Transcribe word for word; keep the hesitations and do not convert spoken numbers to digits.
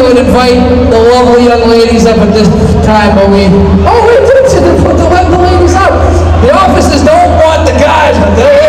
would invite the lovely young ladies up at this time, but we, oh, we did to put the, let the ladies out. The officers don't want the guys, but they